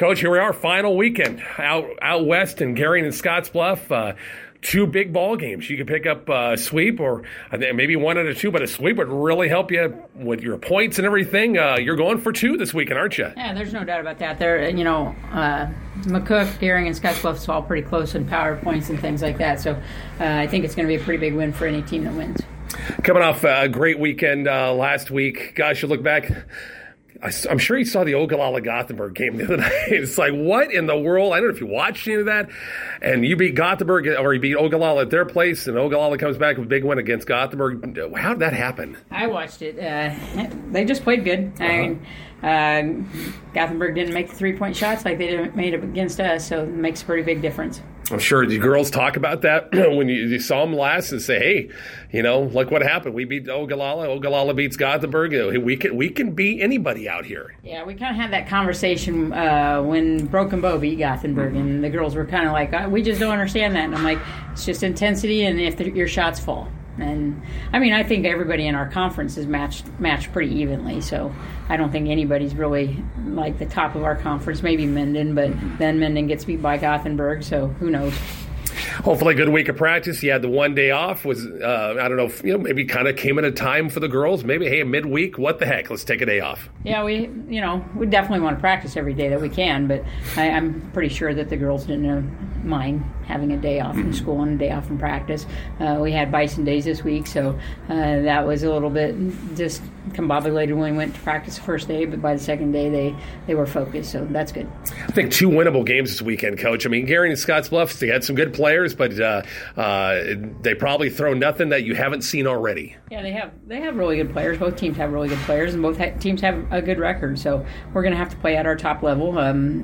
Coach, here we are, final weekend out west in Gary and Scottsbluff. Two big ball games. You could pick up a sweep or maybe one out of two, but a sweep would really help you with your points and everything. You're going for two this weekend, aren't you? Yeah, there's no doubt about that. McCook, Gehring, and Scottsbluff's all pretty close in power points and things like that. So I think it's going to be a pretty big win for any team that wins. Coming off a great weekend last week. Gosh, you look back, I'm sure you saw the Ogallala-Gothenburg game the other night. It's like, what in the world? I don't know if you watched any of that. And you beat Gothenburg, or you beat Ogallala at their place, and Ogallala comes back with a big win against Gothenburg. How did that happen? I watched it. They just played good. Gothenburg didn't make the three-point shots like they made against us, so it makes a pretty big difference. I'm sure the girls talk about that when you saw them last and say, hey, look what happened. We beat Ogallala. Ogallala beats Gothenburg. We can beat anybody out here. Yeah, we kind of had that conversation when Broken Bow beat Gothenburg, and the girls were kind of like, we just don't understand that. And I'm like, it's just intensity and if your shots fall. And I think everybody in our conference is matched pretty evenly. So I don't think anybody's really like the top of our conference. Maybe Minden, but then Minden gets beat by Gothenburg. So who knows? Hopefully a good week of practice. You had the 1 day off. Was I don't know if, maybe kind of came at a time for the girls. Maybe, hey, midweek, what the heck? Let's take a day off. Yeah, we definitely want to practice every day that we can, but I'm pretty sure that the girls didn't mind having a day off from school and a day off from practice. We had Bison Days this week, so that was a little bit just combobulated when we went to practice the first day, but by the second day they were focused, so that's good. I think two winnable games this weekend, Coach. Gary and Scottsbluff, they had some good players, but they probably throw nothing that you haven't seen already. Yeah, they have really good players. Both teams have really good players, and both teams have a good record, so we're going to have to play at our top level.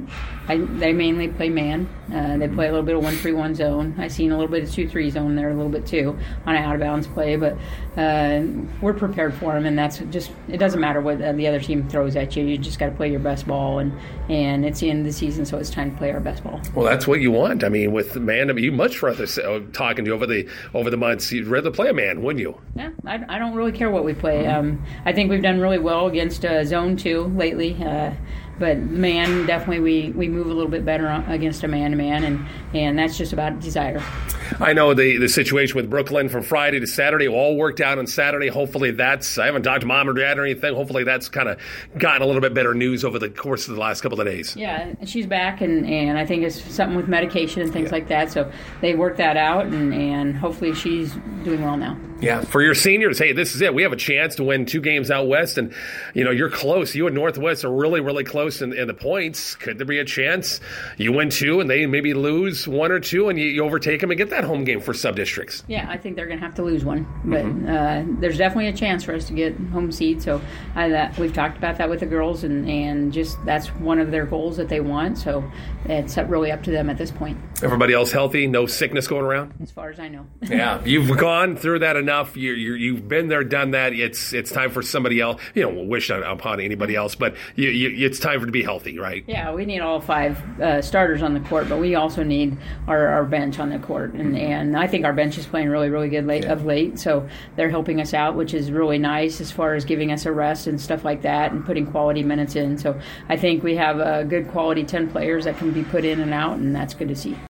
They mainly play man. They play a little bit of 1-3-1 zone. I've seen a little bit of 2-3 zone there a little bit too on an out-of-bounds play, but we're prepared for them, and that's just, it doesn't matter what the other team throws at you. You just got to play your best ball, and it's the end of the season, so it's time to play our best ball. Well, that's what you want. With man, you much rather talking to you over the months. You'd rather play a man, wouldn't you? Yeah, I don't really care what we play. I think we've done really well against zone 2 lately. But man, definitely we move a little bit better against a man-to-man, and that's just about desire. I know the situation with Brooklyn from Friday to Saturday all worked out on Saturday. Hopefully I haven't talked to Mom or Dad or anything. Hopefully that's kind of gotten a little bit better news over the course of the last couple of days. Yeah, she's back, and I think it's something with medication and things like that. So they worked that out, and hopefully she's doing well now. Yeah, for your seniors, hey, this is it. We have a chance to win 2 games out west, and you're close. You and Northwest are really, really close in the points. Could there be a chance you win 2 and they maybe lose 1 or 2 and you overtake them and get that home game for sub-districts? Yeah, I think they're going to have to lose 1, but there's definitely a chance for us to get home seed. So we've talked about that with the girls, and just that's one of their goals that they want. So it's really up to them at this point. Everybody else healthy? No sickness going around? As far as I know. Yeah, you've gone through that enough. You've been there, done that. It's time for somebody else. We'll wish upon anybody else, but it's time to be healthy, right? Yeah, we need all 5 starters on the court, but we also need our bench on the court, and I think our bench is playing really, really good of late. So they're helping us out, which is really nice as far as giving us a rest and stuff like that, and putting quality minutes in. So I think we have a good quality 10 players that can be put in and out, and that's good to see.